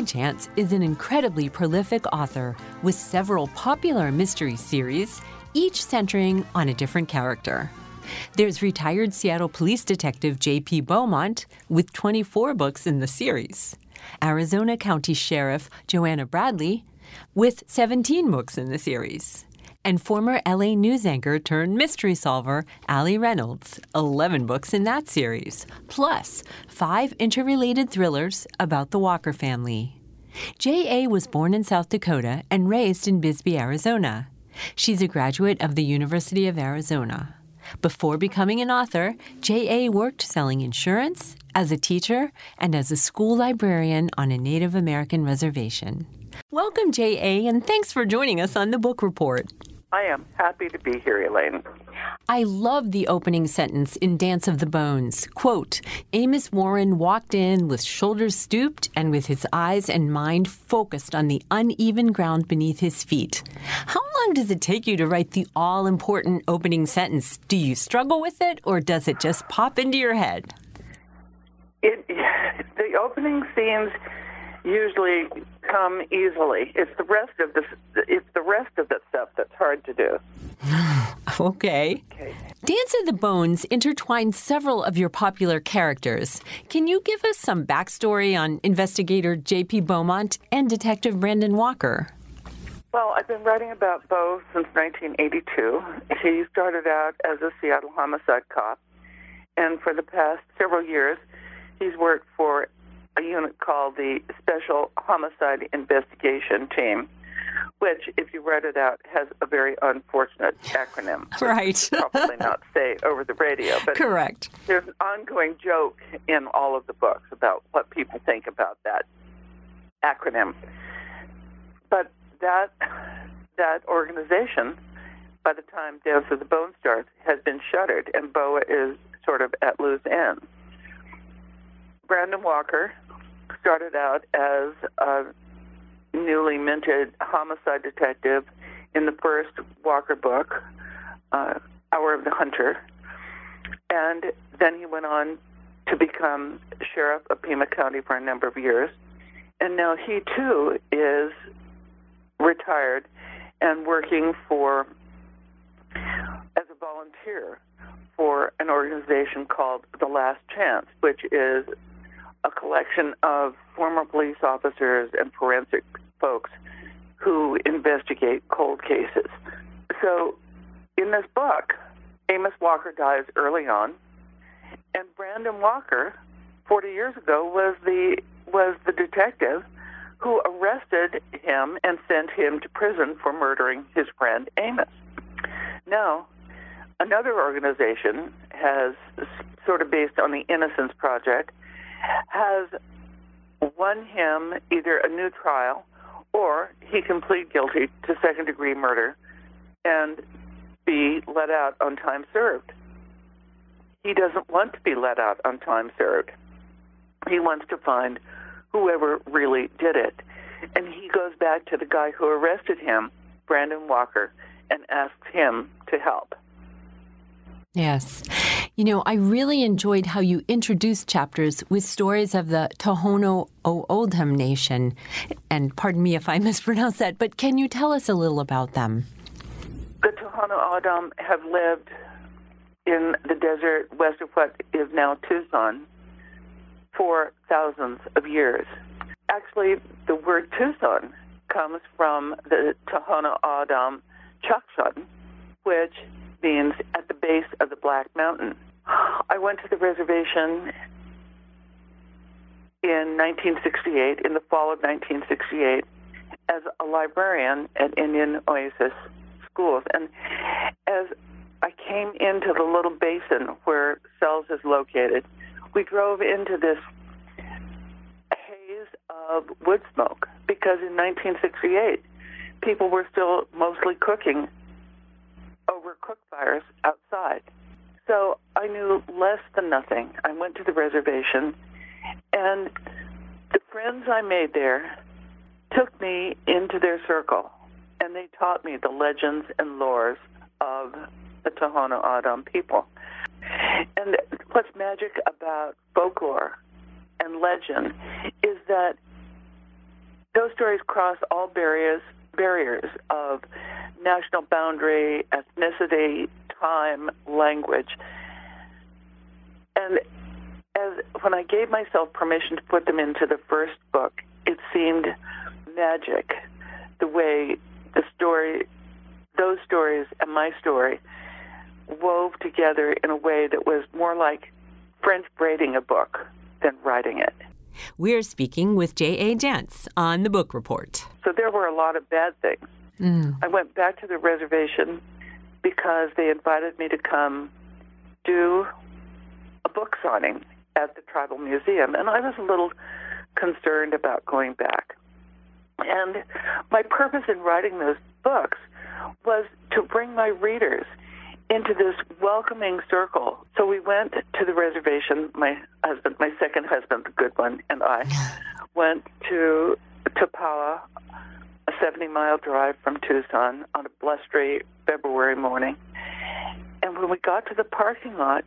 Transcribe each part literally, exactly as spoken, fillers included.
J. Chance is an incredibly prolific author with several popular mystery series, each centering on a different character. There's retired Seattle police detective J P Beaumont with twenty-four books in the series, Arizona County Sheriff Joanna Bradley with seventeen books in the series, and former L A news anchor turned mystery solver Allie Reynolds, eleven books in that series, plus five interrelated thrillers about the Walker family. J A was born in South Dakota and raised in Bisbee, Arizona. She's a graduate of the University of Arizona. Before becoming an author, J A worked selling insurance, as a teacher, and as a school librarian on a Native American reservation. Welcome, J A, and thanks for joining us on the Book Report. I am happy to be here, Elaine. I love the opening sentence in Dance of the Bones. Quote, Amos Warren walked in with shoulders stooped and with his eyes and mind focused on the uneven ground beneath his feet. How long does it take you to write the all-important opening sentence? Do you struggle with it, or does it just pop into your head? It, the opening scenes usually come easily. It's the rest of the it's the rest of the stuff that's hard to do. Okay. okay. Dance of the Bones intertwines several of your popular characters. Can you give us some backstory on investigator J P Beaumont and Detective Brandon Walker? Well, I've been writing about Beau since nineteen eighty-two. He started out as a Seattle homicide cop, and for the past several years, he's worked for a unit called the Special Homicide Investigation Team, which, if you read it out, has a very unfortunate acronym. Right. Probably not say over the radio. But correct. There's an ongoing joke in all of the books about what people think about that acronym. But that that organization, by the time Dance of the Bones starts, has been shuttered, and Beau is sort of at loose ends. Brandon Walker started out as a newly minted homicide detective in the first Walker book, uh, Hour of the Hunter, and then he went on to become sheriff of Pima County for a number of years, and now he too is retired and working for as a volunteer for an organization called The Last Chance, which is a collection of former police officers and forensic folks who investigate cold cases. So in this book, Amos Walker dies early on, and Brandon Walker, forty years ago, was the was the detective who arrested him and sent him to prison for murdering his friend Amos. Now, another organization has, sort of based on the Innocence Project, has won him either a new trial or he can plead guilty to second-degree murder and be let out on time served. He doesn't want to be let out on time served. He wants to find whoever really did it. And he goes back to the guy who arrested him, Brandon Walker, and asks him to help. Yes. You know, I really enjoyed how you introduced chapters with stories of the Tohono O'odham Nation. And pardon me if I mispronounced that, but can you tell us a little about them? The Tohono O'odham have lived in the desert west of what is now Tucson for thousands of years. Actually, the word Tucson comes from the Tohono O'odham Chukchun, which means at the base of the Black Mountain. I went to the reservation in nineteen sixty-eight, in the fall of nineteen sixty-eight, as a librarian at Indian Oasis Schools. And as I came into the little basin where Sells is located, we drove into this haze of wood smoke, because in nineteen sixty-eight, people were still mostly cooking over cook fires outside. So I knew less than nothing. I went to the reservation, and the friends I made there took me into their circle, and they taught me the legends and lores of the Tohono O'odham people. And what's magic about folklore and legend is that those stories cross all barriers, barriers of national boundary, ethnicity, time, language. And as when I gave myself permission to put them into the first book, it seemed magic, the way the story, those stories and my story wove together in a way that was more like French braiding a book than writing it. We're speaking with J A. Dance on The Book Report. So there were a lot of bad things. Mm. I went back to the reservation because they invited me to come do a book signing at the Tribal Museum, and I was a little concerned about going back. And my purpose in writing those books was to bring my readers into this welcoming circle. So we went to the reservation, my husband, my second husband, the good one, and I went to Topala, a seventy-mile drive from Tucson on a blustery February morning. And when we got to the parking lot,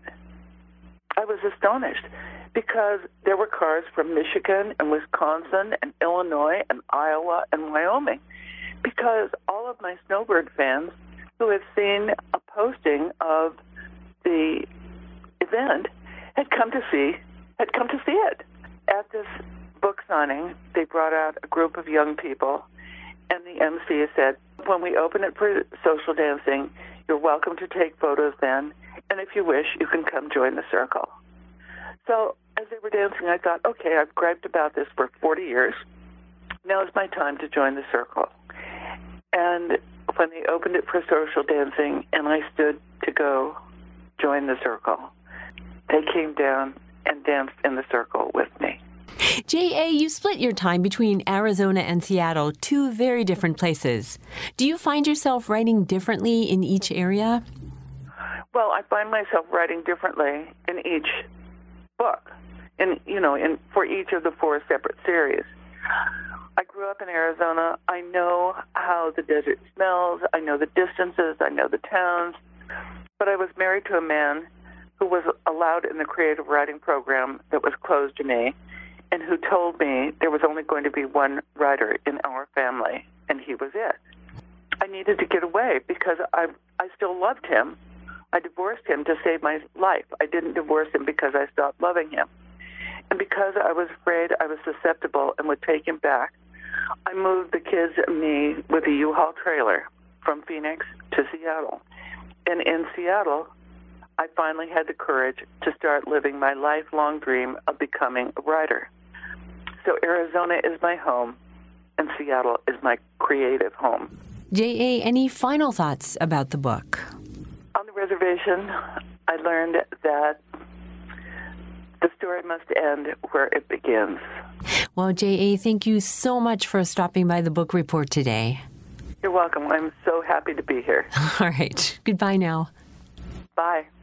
I was astonished because there were cars from Michigan and Wisconsin and Illinois and Iowa and Wyoming, because all of my Snowbird fans who had seen a posting of the event had come to see had come to see it. At this book signing, they brought out a group of young people, and the M C said, when we open it for social dancing, you're welcome to take photos then, and if you wish, you can come join the circle. So as they were dancing, I thought, okay, I've griped about this for forty years. Now is my time to join the circle. And when they opened it for social dancing and I stood to go join the circle, they came down and danced in the circle with me. J A, you split your time between Arizona and Seattle, two very different places. Do you find yourself writing differently in each area? Well, I find myself writing differently in each book, in you know, in for each of the four separate series. I grew up in Arizona. I know how the desert smells. I know the distances. I know the towns. But I was married to a man who was allowed in the creative writing program that was closed to me, and who told me there was only going to be one writer in our family, and he was it. I needed to get away because I I still loved him. I divorced him to save my life. I didn't divorce him because I stopped loving him. And because I was afraid I was susceptible and would take him back, I moved the kids and me with a U-Haul trailer from Phoenix to Seattle. And in Seattle, I finally had the courage to start living my lifelong dream of becoming a writer. So Arizona is my home, and Seattle is my creative home. J A, any final thoughts about the book? On the reservation, I learned that the story must end where it begins. Well, J A, thank you so much for stopping by the Book Report today. You're welcome. I'm so happy to be here. All right. Goodbye now. Bye.